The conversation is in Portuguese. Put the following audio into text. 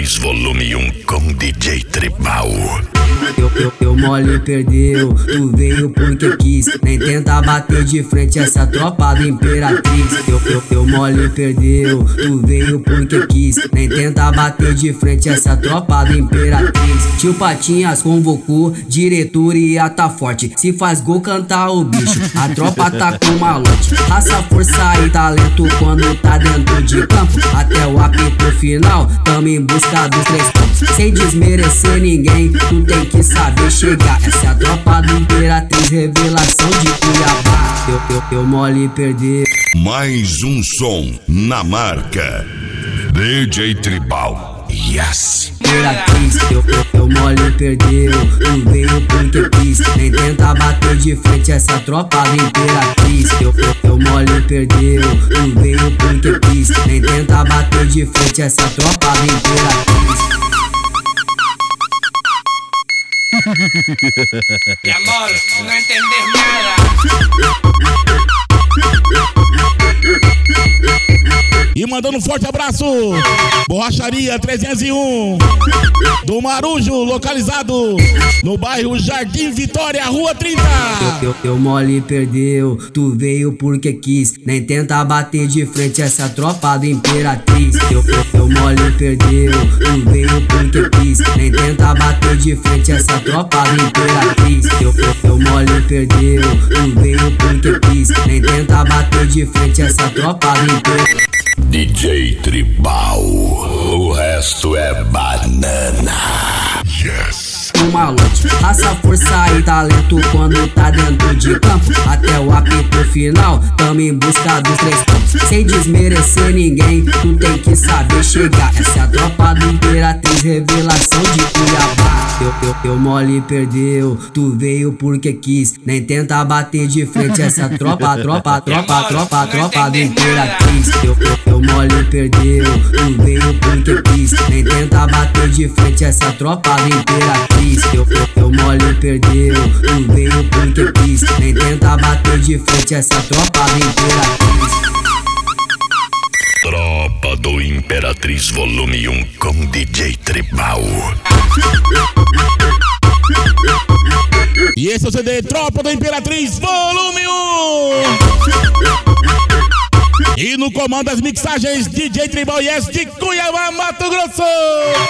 Imperatriz Volume 1 com DJ Tribal. Teu mole perdeu, tu veio porque quis. Nem tenta bater de frente essa tropa da Imperatriz. Teu mole perdeu, tu veio porque quis. Nem tenta bater de frente essa tropa da Imperatriz. Tio Patinhas convocou, diretoria tá forte. Se faz gol cantar o bicho, a tropa tá com malote. Raça, força e talento quando tá dentro de campo. Até o apito final, tamo em busca dos 3 pontos. Sem desmerecer ninguém, tu tem que saber chegar. Essa é a tropa da Imperatriz, revelação de Cuiabá. Teu mole perdeu. Mais um som na marca DJ Tribal. Yes. Imperatriz, teu mole perdeu, tu veio porque quis. Nem tenta bater de frente essa tropa da Imperatriz. Teu mole perdeu, tu veio porque quis. Nem tenta bater de frente essa tropa da Imperatriz. Mi amor, no entendés nada. E mandando um forte abraço, Borracharia 301 do Marujo, localizado no bairro Jardim Vitória, Rua 30. Teu mole perdeu, tu veio porque quis. Nem tenta bater de frente essa tropa da Imperatriz. Teu mole perdeu, tu veio porque quis. Nem tenta bater de frente essa tropa da Imperatriz. Teu mole perdeu, tu veio porque quis. Nem tenta bater de frente essa tropa da Imperatriz. DJ Tribal, o resto é banana. Yes. Malote, raça, força e talento quando tá dentro de campo. Até o apito final, tamo em busca dos 3 pontos. Sem desmerecer ninguém, tu tem que saber chegar. Essa é a tropa da Imperatriz, revelação de Cuiabá. Teu mole perdeu, tu veio porque quis. Nem tenta bater de frente essa tropa da Imperatriz. Teu mole perdeu, tu veio porque quis. Nem tenta bater de frente essa tropa da Imperatriz. Teu mole perdeu, tu veio porque quis. Nem tenta bater de frente essa tropa da Imperatriz. Tropa do Imperatriz Volume 1 com DJ Tribal. E esse é o CD Tropa do Imperatriz Volume 1. E no comando das mixagens DJ Tribal Yes de Cuiabá, Mato Grosso.